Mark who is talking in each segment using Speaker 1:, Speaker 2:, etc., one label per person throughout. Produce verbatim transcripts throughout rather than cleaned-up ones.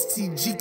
Speaker 1: S T G.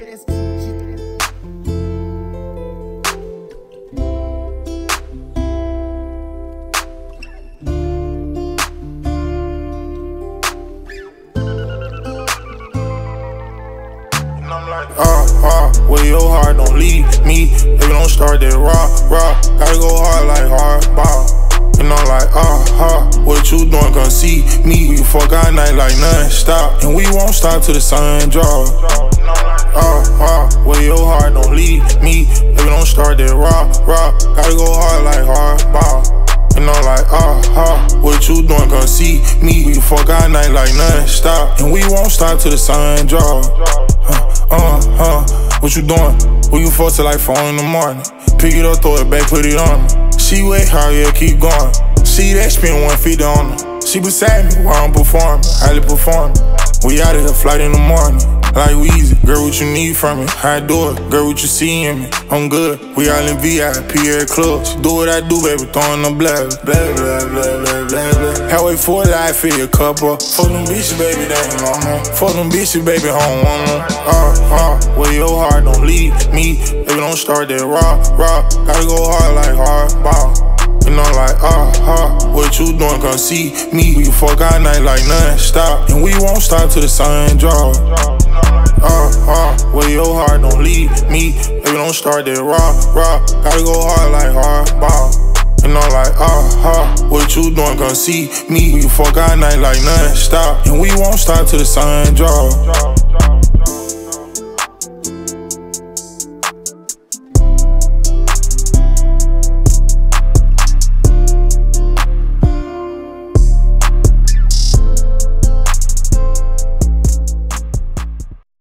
Speaker 2: Uh, uh, where your heart don't leave me. Baby, don't start that raw, raw. Gotta go hard like hardball. And I'm like, uh, uh, what you doing? Come see me. We fuck all night like non-stop. And we won't stop till the sun drop. Uh, uh, where your heart don't leave me. Baby, don't start that raw, raw. Gotta go hard like hardball. And I'm like, uh, uh, what you doing? Come see me. We fuck all night like non-stop. And we won't stop till the sun drop. Uh, uh, what you doing? We can fuck till like four in the morning. Pick it up, throw it back, put it on me. She way hard, yeah, keep going. See that spin one feet on her. She beside me while I'm performing, highly performing. We out of here, flight in the morning. Like Weezy, girl, what you need from me? How I do it, girl, what you see in me? I'm good, we all in V I P every club. She do what I do, baby, throwing them blah, blah, blah, blah, blah, blah, blah. Halfway for life, for your couple. Fuck them bitches, baby, they ain't on her. Fuck them bitches, baby, I don't want them. Uh, uh, where your heart don't leave me. Baby, don't start that raw, raw. Gotta go hard like hardball. And I'm like, uh, uh, what you doing? Come see me. We can fuck all night like non-stop. And we won't stop till the sun drop. Uh, uh, where your heart don't leave me. Baby, don't start that raw, raw. Gotta go hard like hardball. And I'm like, uh, uh, what you doing? Come see me. We can fuck all night like non-stop. And we won't stop till the sun drop.